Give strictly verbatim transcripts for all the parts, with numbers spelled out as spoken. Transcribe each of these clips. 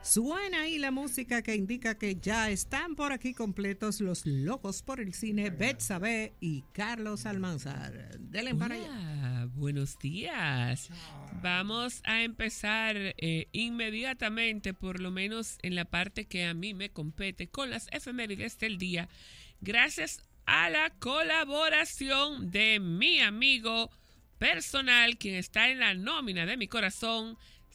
Suena ahí la música que indica que ya están por aquí completos los locos por el cine, Betsabe y Carlos Almanzar. Denle para allá. Buenos días. Vamos a empezar eh, inmediatamente, por lo menos en la parte que a mí me compete, con las efemérides del día, gracias a la colaboración de mi amigo personal, quien está en la nómina de mi corazón,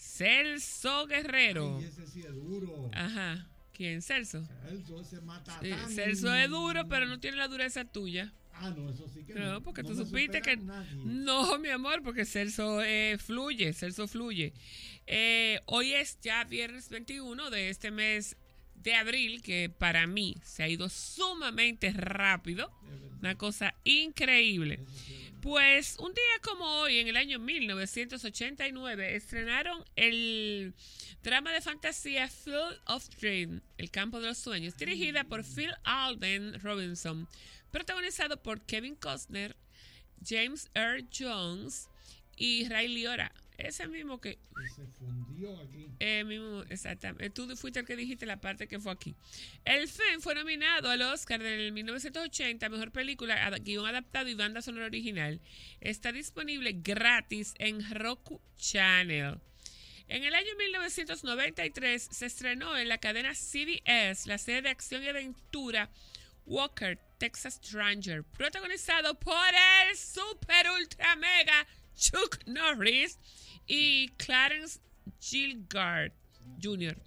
Celso Guerrero. Ay, ese sí es duro. Ajá. ¿Quién? Celso. Celso, ese mata Sí, tan... Celso es duro, pero no tiene la dureza tuya. Ah, no, eso sí que no. No, porque no tú me supiste que... nadie. No, mi amor, porque Celso eh, fluye, Celso fluye. Eh, hoy es ya viernes veintiuno de este mes de abril, que para mí se ha ido sumamente rápido. Una cosa increíble. Pues un día como hoy, en el año mil novecientos ochenta y nueve, estrenaron el drama de fantasía Field of Dreams, El campo de los sueños, dirigida por Phil Alden Robinson, protagonizado por Kevin Costner, James Earl Jones y Ray Liotta. Ese mismo que... Se fundió aquí. Eh, mismo, exactamente. Tú fuiste el que dijiste la parte que fue aquí. El film fue nominado al Oscar en mil novecientos ochenta, Mejor Película, Guión Adaptado y Banda Sonora Original. Está disponible gratis en Roku Channel. En el año mil novecientos noventa y tres se estrenó en la cadena C B S la serie de acción y aventura Walker, Texas Ranger, protagonizado por el super ultra mega Chuck Norris y Clarence Gilgard junior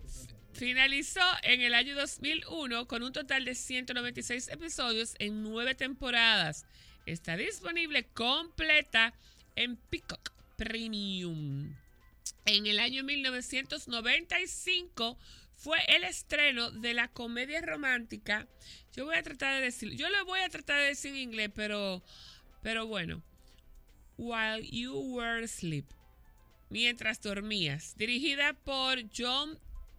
Finalizó en el año dos mil uno con un total de ciento noventa y seis episodios en nueve temporadas. Está disponible completa en Peacock Premium. En el año mil novecientos noventa y cinco fue el estreno de la comedia romántica. Yo voy a tratar de decir, yo lo voy a tratar de decir en inglés, pero, pero bueno. While You Were Asleep, Mientras Dormías, dirigida por John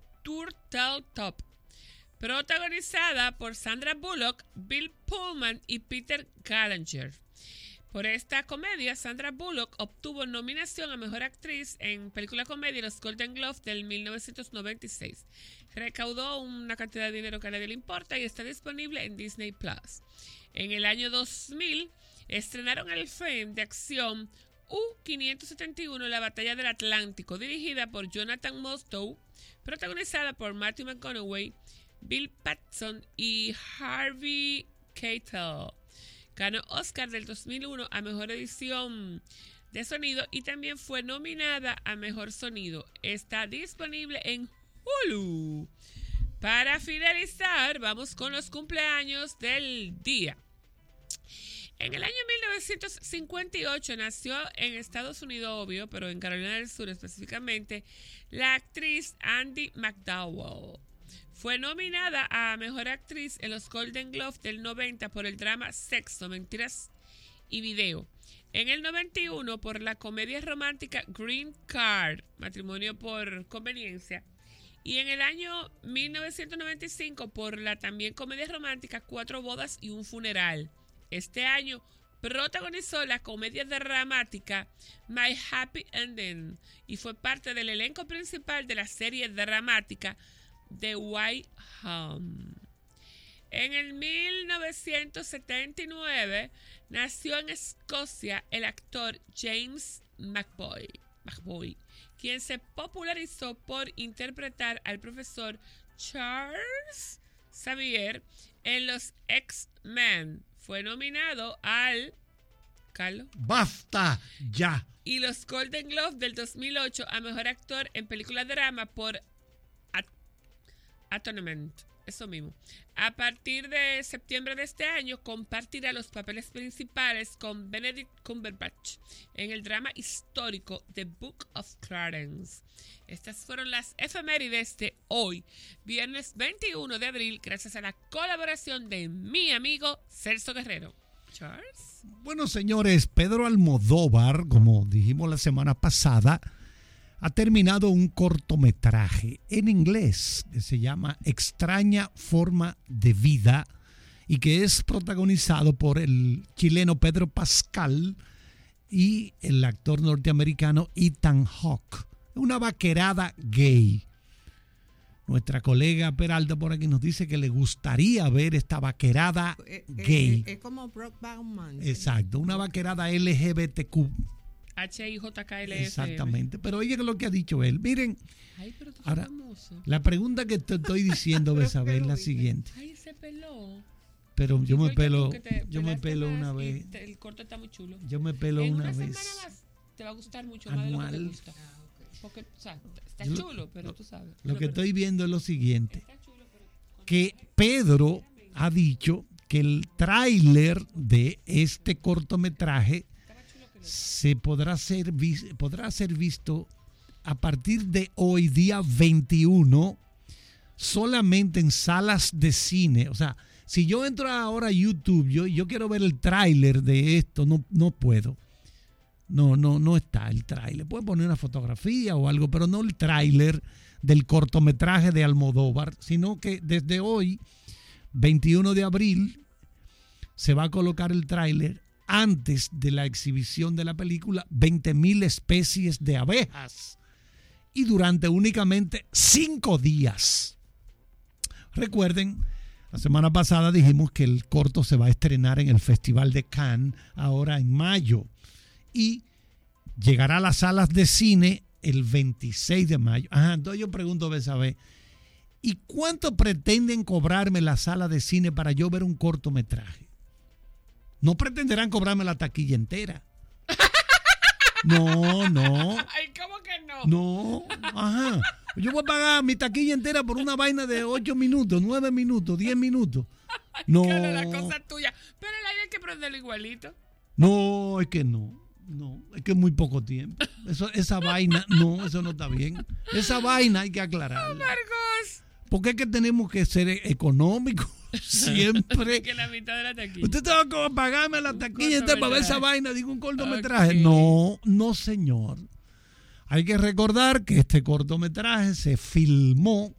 Turteltaub, protagonizada por Sandra Bullock, Bill Pullman y Peter Gallagher. Por esta comedia, Sandra Bullock obtuvo nominación a Mejor Actriz en Película Comedia en los Golden Globes del mil novecientos noventa y seis. Recaudó una cantidad de dinero que a nadie le importa y está disponible en Disney Plus. En el año dos mil estrenaron el film de acción U quinientos setenta y uno, La Batalla del Atlántico, dirigida por Jonathan Mostow, protagonizada por Matthew McConaughey, Bill Paxton y Harvey Keitel. Ganó Oscar del dos mil uno a Mejor Edición de Sonido y también fue nominada a Mejor Sonido. Está disponible en Hulu. Para finalizar, vamos con los cumpleaños del día. En el año mil novecientos cincuenta y ocho nació en Estados Unidos, obvio, pero en Carolina del Sur específicamente, la actriz Andie McDowell. Fue nominada a Mejor Actriz en los Golden Globes del noventa por el drama Sexo, Mentiras y Video. En el noventa y uno por la comedia romántica Green Card, Matrimonio por Conveniencia. Y en el año mil novecientos noventa y cinco por la también comedia romántica Cuatro Bodas y un Funeral. Este año protagonizó la comedia dramática My Happy Ending y fue parte del elenco principal de la serie dramática The White Home. En el mil novecientos setenta y nueve nació en Escocia el actor James McAvoy, McAvoy, quien se popularizó por interpretar al profesor Charles Xavier en los X-Men. Fue nominado al... ¿Carlos? ¡Basta ya! Y los Golden Globes del dos mil ocho a Mejor Actor en Película Drama por At- Atonement. Eso mismo. A partir de septiembre de este año compartirá los papeles principales con Benedict Cumberbatch en el drama histórico The Book of Clarence. Estas fueron las efemérides de hoy, viernes veintiuno de abril, gracias a la colaboración de mi amigo Celso Guerrero. Charles. Bueno, señores, Pedro Almodóvar, como dijimos la semana pasada, ha terminado un cortometraje en inglés que se llama Extraña Forma de Vida y que es protagonizado por el chileno Pedro Pascal y el actor norteamericano Ethan Hawke. Una vaquerada gay. Nuestra colega Peralta por aquí nos dice que le gustaría ver esta vaquerada Es, gay. es, es como Brokeback Mountain. Exacto, una vaquerada L G B T Q. H I J K L F. Exactamente. Pero oye lo que ha dicho él. Miren, Ay, pero tú ahora, famoso. la pregunta que te estoy diciendo, Besabel, es la siguiente. Ay, se peló. Pero yo me Igual que pelo, tú, que te yo me pelaste pelo más una y vez. te- el corte está muy chulo. Yo me pelo En una una vez. semana más te va a gustar mucho más de lo que te Anual. gusta. Porque, o sea, está Yo- chulo, pero tú sabes. Lo Pero- que pero- estoy viendo es lo siguiente. Está chulo, pero con- Que Pedro ha dicho que el tráiler de este cortometraje estaba chulo que lo- se podrá ser, vis- podrá ser visto a partir de hoy, día veintiuno, solamente en salas de cine. O sea, si yo entro ahora a YouTube, yo, yo quiero ver el tráiler de esto, no, no puedo. No, no, no está el tráiler. Pueden poner una fotografía o algo, pero no el tráiler del cortometraje de Almodóvar, sino que desde hoy, veintiuno de abril, se va a colocar el tráiler antes de la exhibición de la película, veinte mil especies de abejas, y durante únicamente cinco días. Recuerden, la semana pasada dijimos que el corto se va a estrenar en el Festival de Cannes ahora en mayo y llegará a las salas de cine el veintiséis de mayo. Ajá, entonces yo pregunto, Besabé, ¿y cuánto pretenden cobrarme la sala de cine para yo ver un cortometraje? No pretenderán cobrarme la taquilla entera. No, no. Ay, ¿cómo que no? No, ajá. Yo voy a pagar mi taquilla entera por una vaina de ocho minutos, nueve minutos, diez minutos. No, Claro, la cosa es tuya. Pero el aire hay que prenderlo igualito. no, es que no. No, es que es muy poco tiempo. Eso, esa vaina, no, eso no está bien. Esa vaina hay que aclararla. Marcos. Porque es que tenemos que ser económicos siempre. Que la mitad de la taquilla. Usted te va a pagarme la Un taquilla entera para ver esa cortometraje. vaina, digo un cortometraje. Ok. No, no, señor. Hay que recordar que este cortometraje se filmó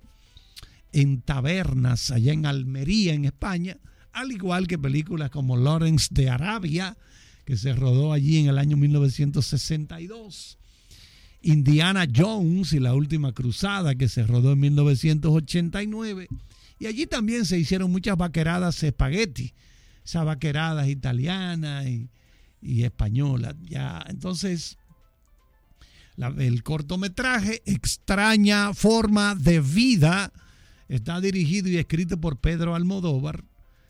en tabernas allá en Almería, en España, al igual que películas como Lawrence de Arabia, que se rodó allí en el año mil novecientos sesenta y dos. Indiana Jones y la última cruzada, que se rodó en mil novecientos ochenta y nueve. Y allí también se hicieron muchas vaqueradas espagueti, esas vaqueradas italianas y, y españolas. Ya, entonces, la, el cortometraje Extraña Forma de Vida está dirigido y escrito por Pedro Almodóvar.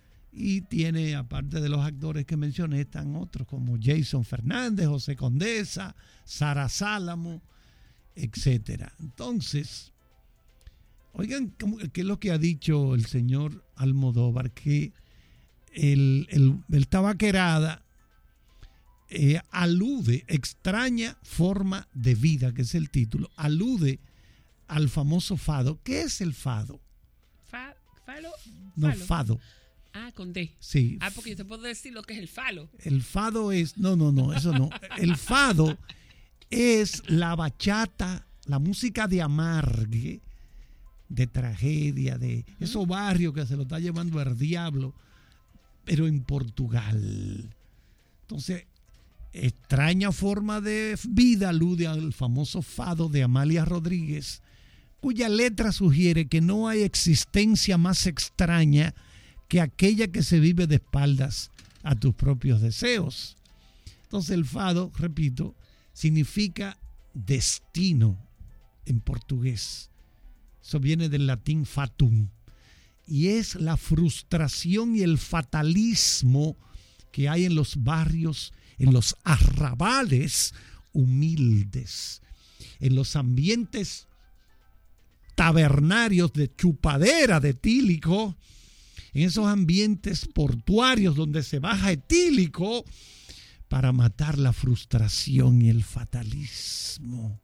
Y tiene, aparte de los actores que mencioné, están otros como Jason Fernández, José Condesa, Sara Sálamo, etcétera. Entonces, oigan, ¿qué es lo que ha dicho el señor Almodóvar? Que el, el, el tabaquerada eh, alude, extraña forma de vida, que es el título, alude al famoso fado. ¿Qué es el fado? Fa, falo, No, falo. fado. Ah, con D. Sí. Ah, porque yo te puedo decir lo que es el falo. El fado es, no, no, no, eso no. El fado es la bachata, la música de amargue, de tragedia, de esos barrios que se lo está llevando el diablo, pero en Portugal. Entonces, extraña forma de vida alude al famoso fado de Amalia Rodríguez, cuya letra sugiere que no hay existencia más extraña que aquella que se vive de espaldas a tus propios deseos. Entonces el fado, repito, significa destino en portugués. Eso viene del latín fatum. Y es la frustración y el fatalismo que hay en los barrios, en los arrabales humildes, en los ambientes tabernarios de chupadera de etílico, en esos ambientes portuarios donde se baja etílico para matar la frustración y el fatalismo.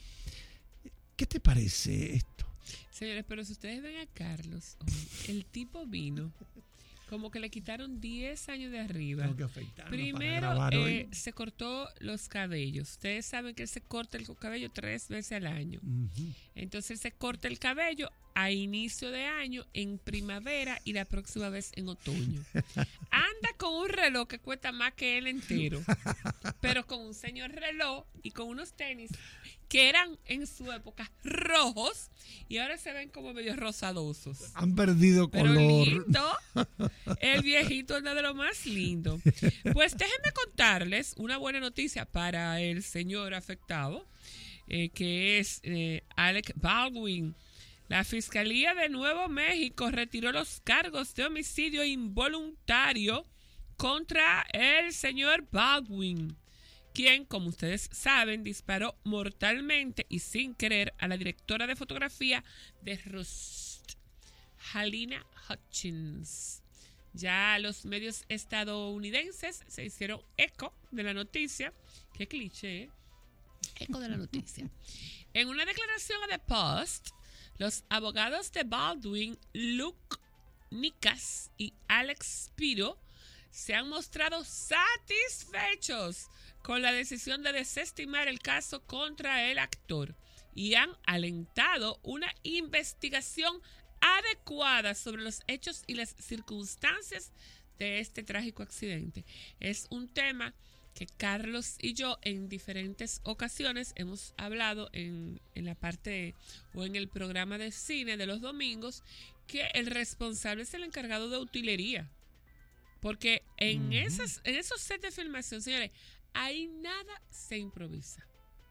¿Qué te parece esto? Señores, pero si ustedes ven a Carlos, hoy, el tipo vino como que le quitaron diez años de arriba. Tengo que afeitarme Primero, para grabar hoy. eh, se cortó los cabellos. Ustedes saben que él se corta el cabello tres veces al año. Ujú. Entonces él se corta el cabello a inicio de año, en primavera y la próxima vez en otoño. Anda con un reloj que cuesta más que él entero, pero con un señor reloj y con unos tenis que eran en su época rojos y ahora se ven como medio rosadosos. Han perdido Pero color. lindo, el viejito es uno de lo más lindo. Pues déjenme contarles una buena noticia para el señor afectado, eh, que es eh, Alec Baldwin. La Fiscalía de Nuevo México retiró los cargos de homicidio involuntario contra el señor Baldwin, quien, como ustedes saben, disparó mortalmente y sin querer a la directora de fotografía de Rust, Halyna Hutchins. Ya los medios estadounidenses se hicieron eco de la noticia. Qué cliché, ¿eh? Eco de la noticia. En una declaración a The Post, los abogados de Baldwin, Luke Nicas y Alex Spiro, se han mostrado satisfechos con la decisión de desestimar el caso contra el actor y han alentado una investigación adecuada sobre los hechos y las circunstancias de este trágico accidente. Es un tema que Carlos y yo en diferentes ocasiones hemos hablado en, en la parte o en el programa de cine de los domingos, que el responsable es el encargado de utilería. Porque en, uh-huh. esas, en esos sets de filmación, señores, ahí nada se improvisa.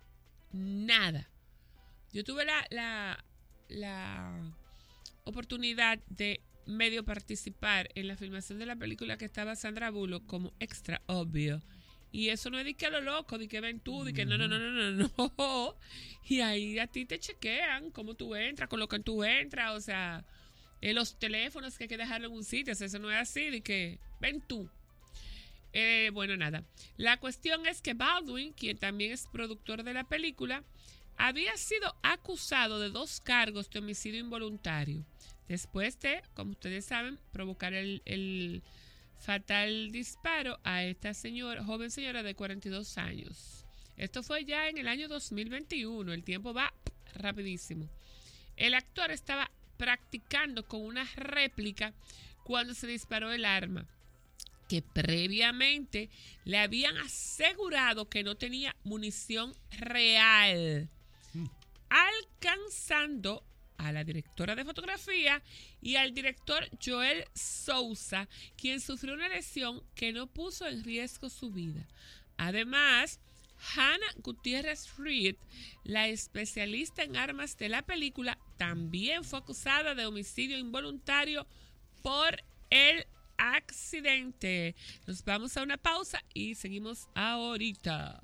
Nada. Yo tuve la, la, la oportunidad de medio participar en la filmación de la película que estaba Sandra Bullock como extra obvio. Y eso no es de que a lo loco, de que ven tú, de que no, no, no, no, no, no. Y ahí a ti te chequean cómo tú entras, con lo que tú entras, o sea, en los teléfonos que hay que dejarlo en un sitio, o sea, eso no es así, de que ven tú. Eh, bueno, nada. La cuestión es que Baldwin, quien también es productor de la película, había sido acusado de dos cargos de homicidio involuntario, después de, como ustedes saben, provocar el... el fatal disparo a esta señora, joven señora de cuarenta y dos años. Esto fue ya en el año dos mil veintiuno. El tiempo va rapidísimo. El actor estaba practicando con una réplica cuando se disparó el arma, que previamente le habían asegurado que no tenía munición real, mm. alcanzando a la directora de fotografía y al director Joel Souza, quien sufrió una lesión que no puso en riesgo su vida. Además, Hannah Gutiérrez Reed, la especialista en armas de la película, también fue acusada de homicidio involuntario por el accidente. Nos vamos a una pausa y seguimos ahorita.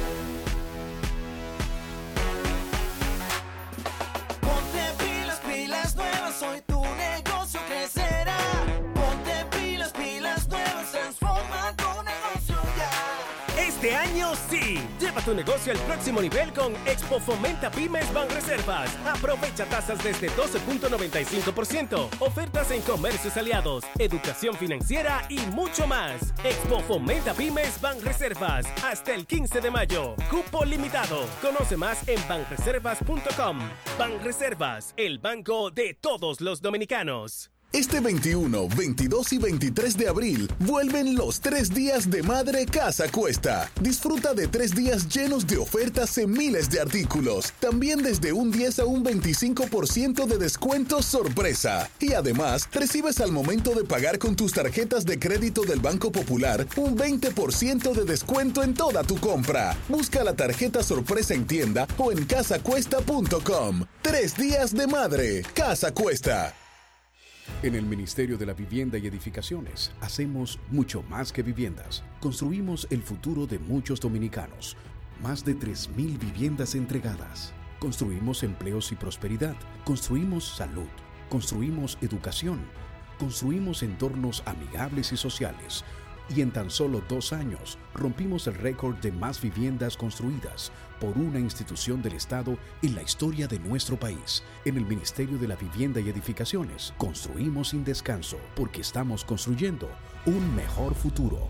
Pilas nuevas, hoy tu negocio crecerá. Ponte pilas, pilas nuevas, transforma tu negocio ya. Este año sí, lleva tu negocio al próximo nivel con Expo Fomenta Pymes Banreservas. Aprovecha tasas desde doce punto noventa y cinco por ciento, ofertas en comercios aliados, educación financiera y mucho más. Expo Fomenta Pymes Banreservas hasta el quince de mayo. Cupo limitado. Conoce más en banreservas punto com. Banreservas, el banco de todos los dominicanos. Este veintiuno, veintidós y veintitrés de abril vuelven los tres días de Madre Casa Cuesta. Disfruta de tres días llenos de ofertas en miles de artículos. También desde un diez a un veinticinco por ciento de descuento sorpresa. Y además, recibes al momento de pagar con tus tarjetas de crédito del Banco Popular un veinte por ciento de descuento en toda tu compra. Busca la tarjeta sorpresa en tienda o en casa cuesta punto com. Tres días de Madre Casa Cuesta. En el Ministerio de la Vivienda y Edificaciones hacemos mucho más que viviendas. Construimos el futuro de muchos dominicanos. Más de tres mil viviendas entregadas. Construimos empleos y prosperidad. Construimos salud. Construimos educación. Construimos entornos amigables y sociales. y en tan solo dos años rompimos el récord de más viviendas construidas por una institución del Estado en la historia de nuestro país. En el Ministerio de la Vivienda y Edificaciones, construimos sin descanso porque estamos construyendo un mejor futuro.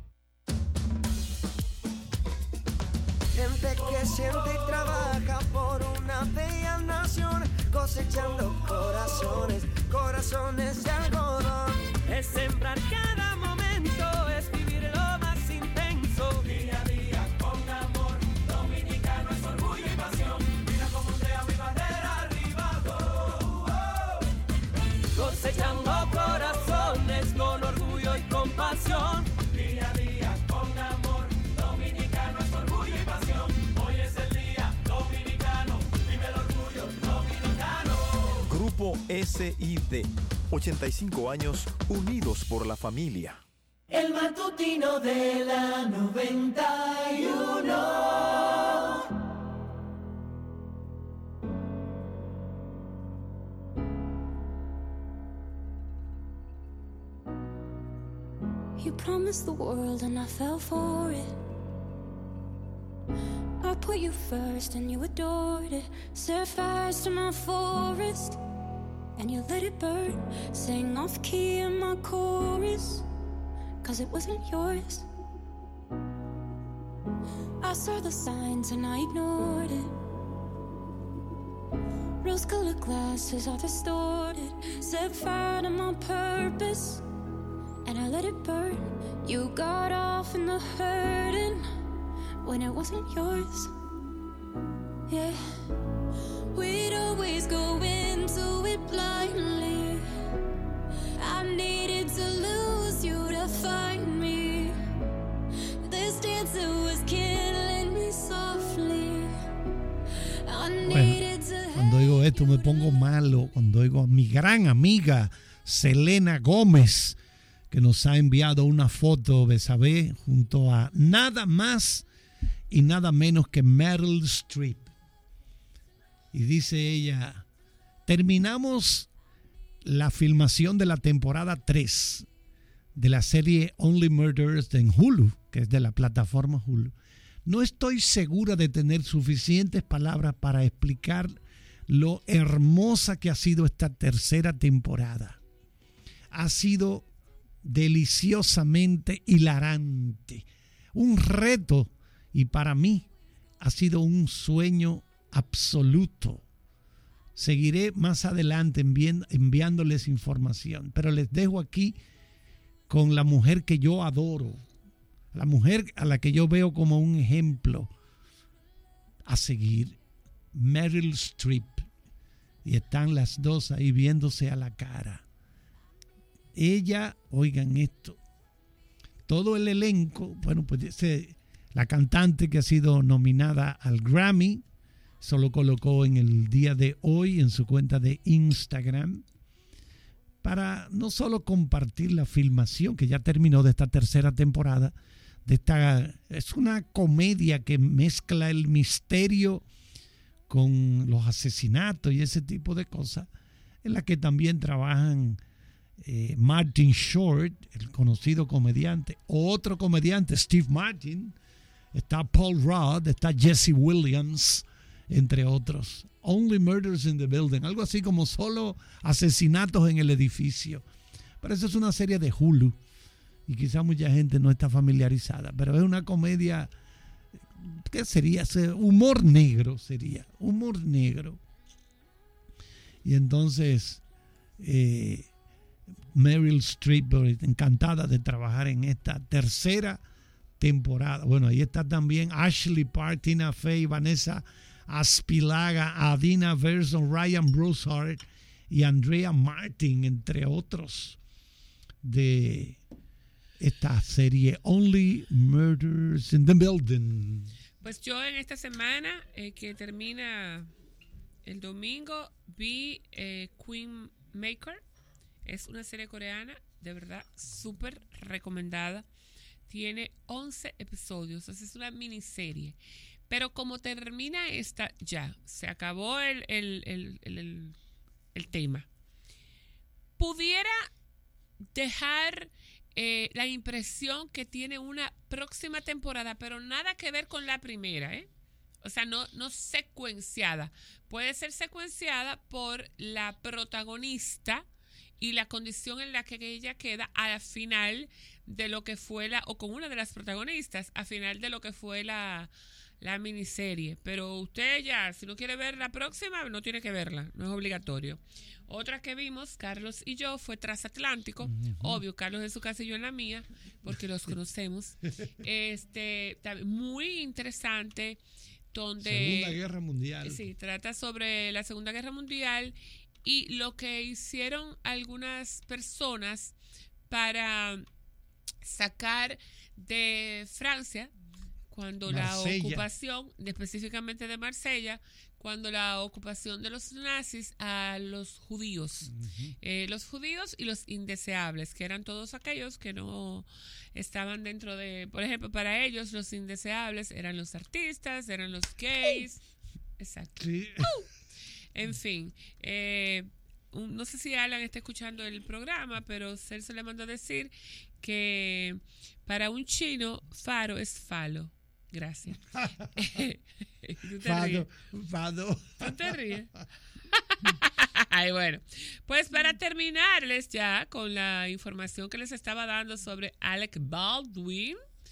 Gente que siente y trabaja por una bella nación, cosechando corazones, corazones de algodón. Es sembrar cada momento, es vivir lo más intenso. Día a día con amor, dominicano es orgullo y pasión. Mira cómo ondea mi bandera arriba, oh, oh. Cosechando corazones con orgullo y compasión. Día a día con amor, dominicano es orgullo y pasión. Hoy es el día dominicano, vive el orgullo dominicano. Grupo S I D, ochenta y cinco años unidos por la familia. El matutino de la noventa y uno. You promised the world and I fell for it. I put you first and you adored it. Set fires to my forest and you let it burn. Sang off key in my chorus, cause it wasn't yours. I saw the signs and I ignored it. Rose-colored glasses are distorted. Set fire to my purpose and I let it burn. You got off in the hurting when it wasn't yours. Yeah, we'd always go into it blindly. I needed to lose you to find me. This dancer was killing me softly. I needed to. Cuando oigo esto me pongo malo. Cuando oigo a mi gran amiga Selena Gómez, que nos ha enviado una foto de Sabé junto a nada más y nada menos que Meryl Streep. Y dice ella: terminamos la filmación de la temporada tres de la serie Only Murders en Hulu, que es de la plataforma Hulu. No estoy segura de tener suficientes palabras para explicar lo hermosa que ha sido esta tercera temporada. Ha sido deliciosamente hilarante, un reto, y para mí ha sido un sueño absoluto. Seguiré más adelante envi- enviándoles información, pero les dejo aquí con la mujer que yo adoro, la mujer a la que yo veo como un ejemplo a seguir, Meryl Streep. Y están las dos ahí viéndose a la cara. Ella, oigan esto, todo el elenco, bueno, pues ese, la cantante que ha sido nominada al Grammy, eso lo colocó en el día de hoy en su cuenta de Instagram, para no solo compartir la filmación que ya terminó de esta tercera temporada, de esta, es una comedia que mezcla el misterio con los asesinatos y ese tipo de cosas, en la que también trabajan eh, Martin Short, el conocido comediante, otro comediante, Steve Martin, está Paul Rudd, está Jesse Williams, entre otros. Only Murders in the Building, algo así como solo asesinatos en el edificio. Pero eso es una serie de Hulu y quizá mucha gente no está familiarizada, pero es una comedia. ¿Qué sería? Humor negro sería, humor negro. Y entonces eh, Meryl Streep, encantada de trabajar en esta tercera temporada. Bueno, ahí está también Ashley Park, Tina Fey, Vanessa Aspilaga, Adina Verson, Ryan Broussard y Andrea Martin, entre otros, de esta serie Only Murders in the Building. Pues yo en esta semana eh, que termina el domingo vi eh, Queen Maker. Es una serie coreana, de verdad, súper recomendada. Tiene once episodios, es una miniserie. Pero como termina esta, ya, se acabó el, el, el, el, el, el tema. Pudiera dejar eh, la impresión que tiene una próxima temporada, pero nada que ver con la primera, ¿eh? O sea, no, no secuenciada. Puede ser secuenciada por la protagonista y la condición en la que ella queda al final de lo que fue la, o con una de las protagonistas, al final de lo que fue la, la miniserie. Pero usted ya, si no quiere ver la próxima, no tiene que verla, no es obligatorio. Otra que vimos, Carlos y yo, fue Transatlántico. Uh-huh. Obvio, Carlos en su casa y yo en la mía, porque los conocemos. Este, muy interesante, donde... Segunda Guerra Mundial. Sí, trata sobre la Segunda Guerra Mundial y lo que hicieron algunas personas para sacar de Francia, cuando Marsella. La ocupación, específicamente de Marsella, cuando la ocupación de los nazis a los judíos, uh-huh. eh, los judíos y los indeseables, que eran todos aquellos que no estaban dentro de, por ejemplo, para ellos los indeseables eran los artistas, eran los gays, exacto. Sí. Uh, en fin, eh, un, no sé si Alan está escuchando el programa, pero Celso le mandó a decir que para un chino, faro es falo. Gracias. ¿Tú te fado, fado. ¿Tú te ríes? Ay, bueno, pues para terminarles ya con la información que les estaba dando sobre Alec Baldwin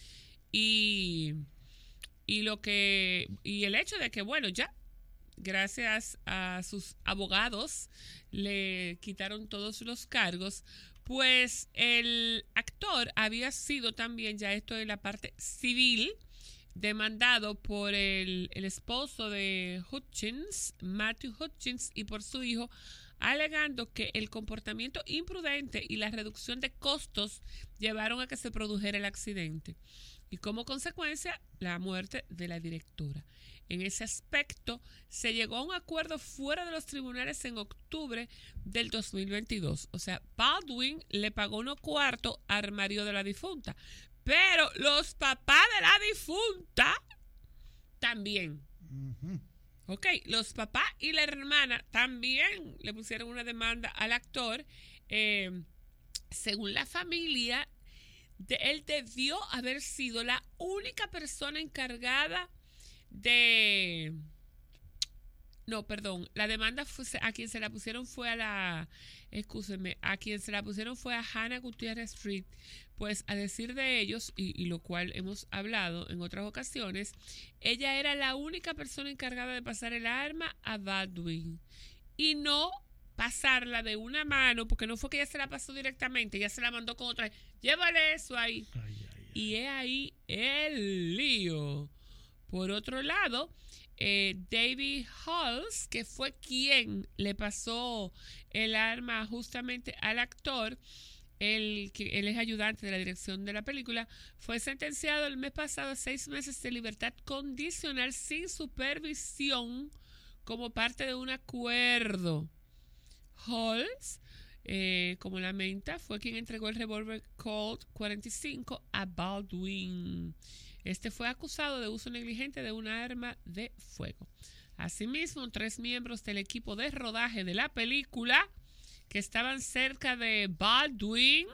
y, y lo que y el hecho de que, bueno, ya gracias a sus abogados le quitaron todos los cargos. Pues el actor había sido también, ya esto en la parte civil, demandado por el, el esposo de Hutchins, Matthew Hutchins, y por su hijo, alegando que el comportamiento imprudente y la reducción de costos llevaron a que se produjera el accidente y como consecuencia la muerte de la directora. En ese aspecto se llegó a un acuerdo fuera de los tribunales en octubre del dos mil veintidós. O sea, Baldwin le pagó unos cuartos al marido de la difunta, pero los papás de la difunta también. Uh-huh. Ok, los papás y la hermana también le pusieron una demanda al actor. Eh, según la familia, de, él debió haber sido la única persona encargada de... No, perdón, la demanda fue, a quien se la pusieron fue a la, excúsenme, a quien se la pusieron fue a Hannah Gutierrez Reed, pues a decir de ellos, y, y lo cual hemos hablado en otras ocasiones, ella era la única persona encargada de pasar el arma a Baldwin, y no pasarla de una mano, porque no fue que ella se la pasó directamente, ella se la mandó con otra, llévale eso ahí, ay, ay, ay. Y es ahí el lío. Por otro lado, Eh, David Halls, que fue quien le pasó el arma justamente al actor, el que él es ayudante de la dirección de la película, fue sentenciado el mes pasado a seis meses de libertad condicional sin supervisión como parte de un acuerdo. Halls, eh, como lamenta, fue quien entregó el revólver Colt cuarenta y cinco a Baldwin. Este fue acusado de uso negligente de un arma de fuego. Asimismo, tres miembros del equipo de rodaje de la película que estaban cerca de Baldwin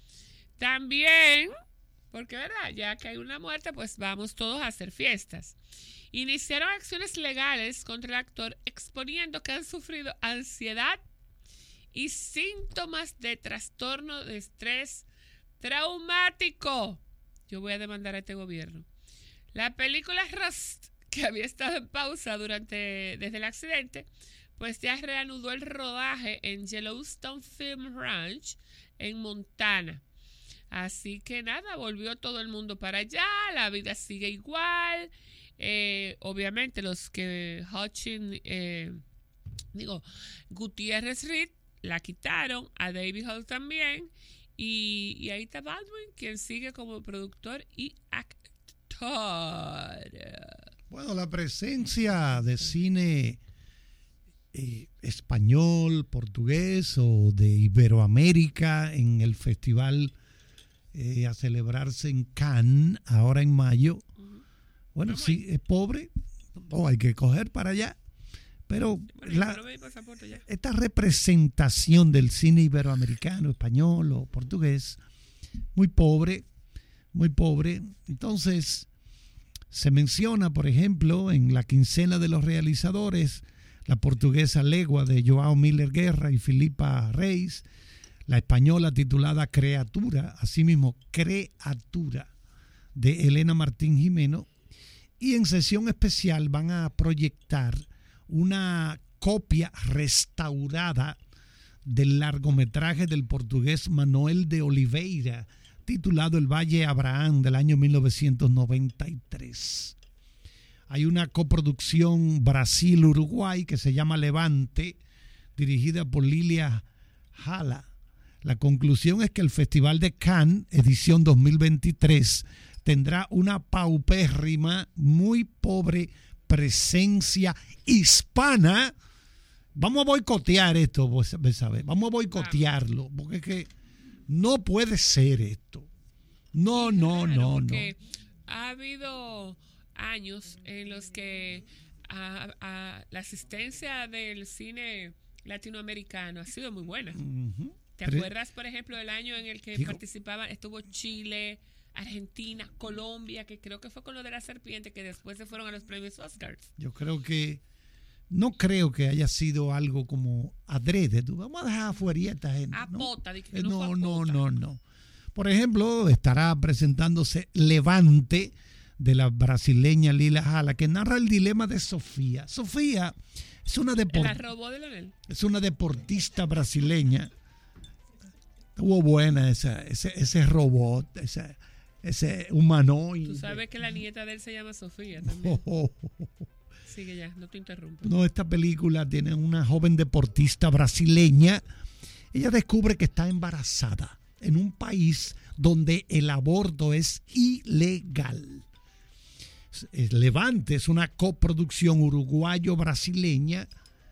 también, porque verdad, ya que hay una muerte, pues vamos todos a hacer fiestas. Iniciaron acciones legales contra el actor exponiendo que han sufrido ansiedad y síntomas de trastorno de estrés traumático. Yo voy a demandar a este gobierno. La película Rust, que había estado en pausa durante desde el accidente, pues ya reanudó el rodaje en Yellowstone Film Ranch en Montana. Así que nada, volvió todo el mundo para allá, la vida sigue igual. Eh, obviamente los que Hutchins, eh, digo, Gutierrez Reed la quitaron, a David Hall también. Y, y ahí está Baldwin, quien sigue como productor y actor. Bueno, la presencia de cine eh, español, portugués o de Iberoamérica en el festival eh, a celebrarse en Cannes, ahora en mayo. Uh-huh. Bueno, sí, es pobre, o oh, hay que coger para allá. Pero bueno, la, esta representación del cine iberoamericano, español o portugués muy pobre, muy pobre. Entonces, se menciona, por ejemplo, en la quincena de los realizadores, la portuguesa Legua de João Miller Guerra y Filipa Reis, la española titulada Creatura, asimismo Creatura, de Elena Martín Jimeno, y en sesión especial van a proyectar una copia restaurada del largometraje del portugués Manuel de Oliveira, titulado El Valle Abraham, del año mil novecientos noventa y tres. Hay una coproducción Brasil-Uruguay que se llama Levante, dirigida por Lilia Jala. La conclusión es que el Festival de Cannes, edición dos mil veintitrés, tendrá una paupérrima, muy pobre presencia hispana. Vamos a boicotear esto, ¿sabes? Vamos a boicotearlo, porque es que no puede ser esto. No, no, no, no. Ha habido años en los que a, a, la asistencia del cine latinoamericano ha sido muy buena. Uh-huh. ¿Te Pero, acuerdas, por ejemplo, del año en el que digo, participaban? Estuvo Chile, Argentina, Colombia, que creo que fue con lo de la serpiente, que después se fueron a los premios Oscars. Yo creo que, no creo que haya sido algo como adrede. Tú, vamos a dejar afuera a esta gente. A ¿no? pota, que Eh, no, no, fue a no, pota. no, no. Por ejemplo, estará presentándose Levante, de la brasileña Lila Jala, que narra el dilema de Sofía. Sofía es una, depor- La robó de Leonel. es una deportista brasileña. Estuvo buena esa, ese, ese robot, ese, ese humanoide. Tú sabes que la nieta de él se llama Sofía también. Oh, oh, oh, oh. Sigue ya, no te interrumpo. No, esta película tiene una joven deportista brasileña. Ella descubre que está embarazada en un país donde el aborto es ilegal. Levante es una coproducción uruguayo-brasileña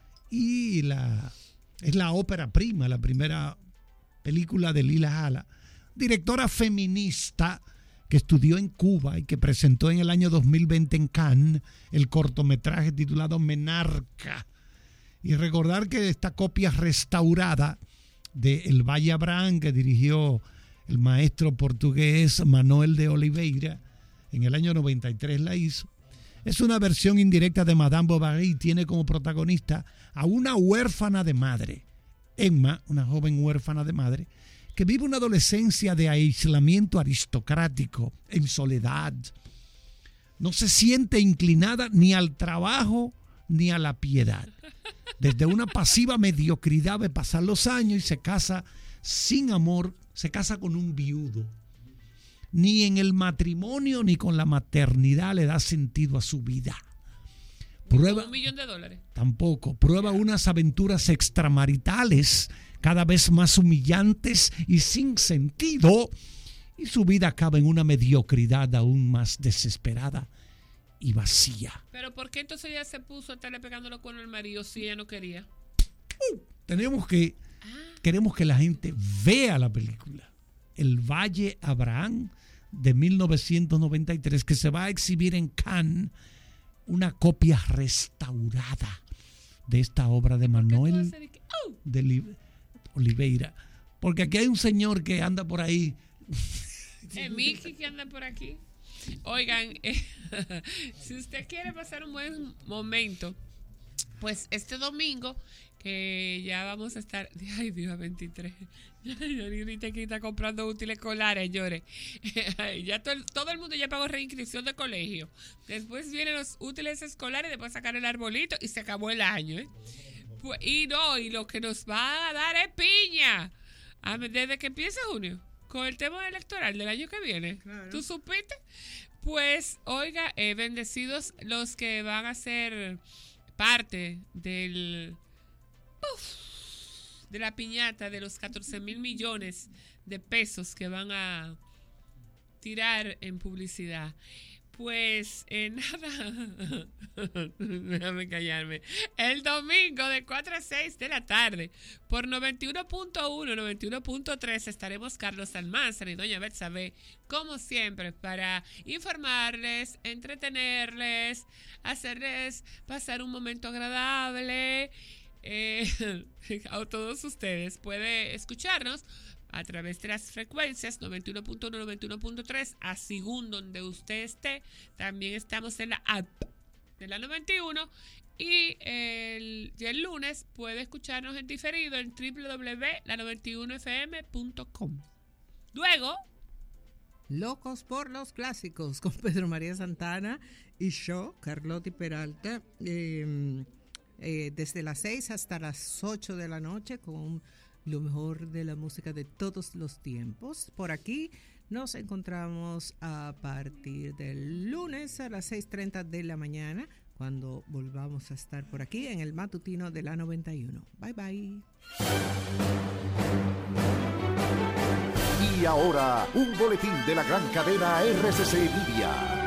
y la, es la ópera prima, la primera película de Lila Jala, directora feminista que estudió en Cuba y que presentó en el año dos mil veinte en Cannes el cortometraje titulado Menarca. Y recordar que esta copia restaurada de El Valle Abraham, que dirigió el maestro portugués Manuel de Oliveira, en el año noventa y tres la hizo, es una versión indirecta de Madame Bovary y tiene como protagonista a una huérfana de madre, Emma, una joven huérfana de madre, que vive una adolescencia de aislamiento aristocrático, en soledad. No se siente inclinada ni al trabajo ni a la piedad. Desde una pasiva mediocridad de pasar los años y se casa sin amor, se casa con un viudo. Ni en el matrimonio ni con la maternidad le da sentido a su vida. Prueba, un millón de dólares. Tampoco. Prueba unas aventuras extramaritales cada vez más humillantes y sin sentido, y su vida acaba en una mediocridad aún más desesperada y vacía. Pero ¿por qué entonces ella se puso a estarle pegándolo con el marido si ella no quería? Uh, tenemos que, queremos que la gente vea la película El Valle Abraham de mil novecientos noventa y tres, que se va a exhibir en Cannes, una copia restaurada de esta obra de Manuel de Li- Oliveira. Porque aquí hay un señor que anda por ahí. Es Miki que anda por aquí. Oigan, eh, si usted quiere pasar un buen momento, pues este domingo, que ya vamos a estar, ay Dios, veintitrés, ahorita aquí está comprando útiles escolares, señores. Ya todo, todo el mundo ya pagó reinscripción de colegio. Después vienen los útiles escolares, después sacar el arbolito y se acabó el año, ¿eh? Pues, y no, y lo que nos va a dar es piña. Ah, desde que empieza junio, con el tema electoral del año que viene. Claro. ¿Tú supiste? Pues, oiga, eh, bendecidos los que van a ser parte del uf, de la piñata de los catorce mil millones de pesos que van a tirar en publicidad. Pues eh, nada, déjame callarme. El domingo de cuatro a seis de la tarde, por noventa y uno punto uno, noventa y uno punto tres, estaremos Carlos Almanzar y doña Betsabe, como siempre, para informarles, entretenerles, hacerles pasar un momento agradable. Eh, a todos ustedes puede escucharnos a través de las frecuencias noventa y uno punto uno, noventa y uno punto tres, a según donde usted esté. También estamos en la app de la noventa y uno. Y el, y el lunes puede escucharnos en diferido en doble u doble u doble u punto la noventa y uno f m punto com. Luego, Locos por los Clásicos con Pedro María Santana y yo, Carlotti Peralta, eh, eh, desde las seis hasta las ocho de la noche con lo mejor de la música de todos los tiempos. Por aquí nos encontramos a partir del lunes a las seis treinta de la mañana, cuando volvamos a estar por aquí en el matutino de la noventa y uno. Bye, bye. Y ahora, un boletín de la gran cadena R C C Media.